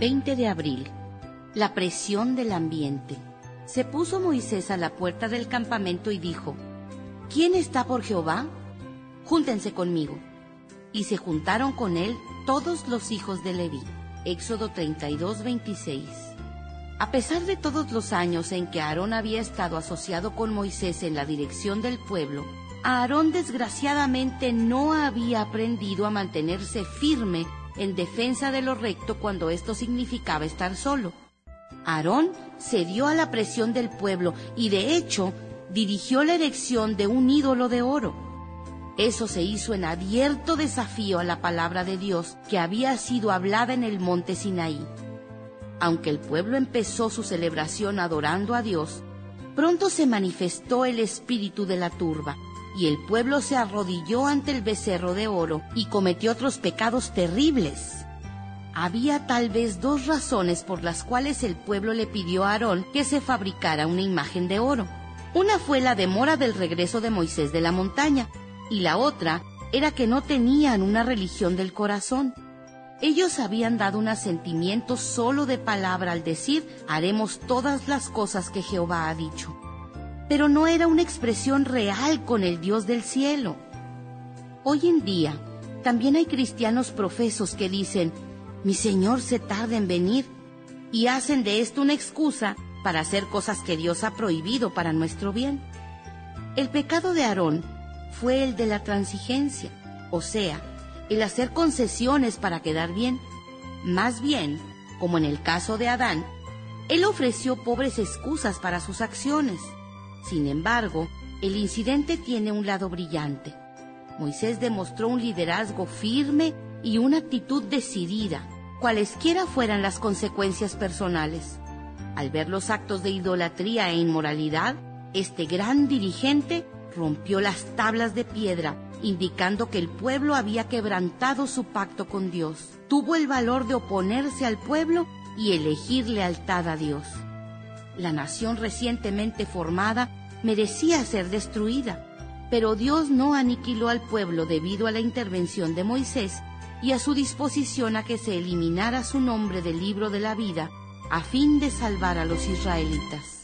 20 de abril. La presión del ambiente. Se puso Moisés a la puerta del campamento y dijo: ¿Quién está por Jehová? Júntense conmigo. Y se juntaron con él todos los hijos de Leví. Éxodo 32:26. A pesar de todos los años en que Aarón había estado asociado con Moisés en la dirección del pueblo, Aarón desgraciadamente no había aprendido a mantenerse firme en defensa de lo recto cuando esto significaba estar solo. Aarón cedió a la presión del pueblo y de hecho dirigió la erección de un ídolo de oro. Eso se hizo en abierto desafío a la palabra de Dios que había sido hablada en el monte Sinaí. Aunque el pueblo empezó su celebración adorando a Dios, pronto se manifestó el espíritu de la turba, y el pueblo se arrodilló ante el becerro de oro y cometió otros pecados terribles. Había tal vez dos razones por las cuales el pueblo le pidió a Aarón que se fabricara una imagen de oro. Una fue la demora del regreso de Moisés de la montaña, y la otra era que no tenían una religión del corazón. Ellos habían dado un asentimiento solo de palabra al decir: haremos todas las cosas que Jehová ha dicho. Pero no era una expresión real con el Dios del cielo. Hoy en día, también hay cristianos profesos que dicen: mi Señor se tarda en venir, y hacen de esto una excusa para hacer cosas que Dios ha prohibido para nuestro bien. El pecado de Aarón fue el de la transigencia, o sea, el hacer concesiones para quedar bien. Más bien, como en el caso de Adán, él ofreció pobres excusas para sus acciones. Sin embargo, el incidente tiene un lado brillante. Moisés demostró un liderazgo firme y una actitud decidida, cualesquiera fueran las consecuencias personales. Al ver los actos de idolatría e inmoralidad, este gran dirigente rompió las tablas de piedra, indicando que el pueblo había quebrantado su pacto con Dios. Tuvo el valor de oponerse al pueblo y elegir lealtad a Dios. La nación recientemente formada merecía ser destruida, pero Dios no aniquiló al pueblo debido a la intervención de Moisés y a su disposición a que se eliminara su nombre del libro de la vida a fin de salvar a los israelitas.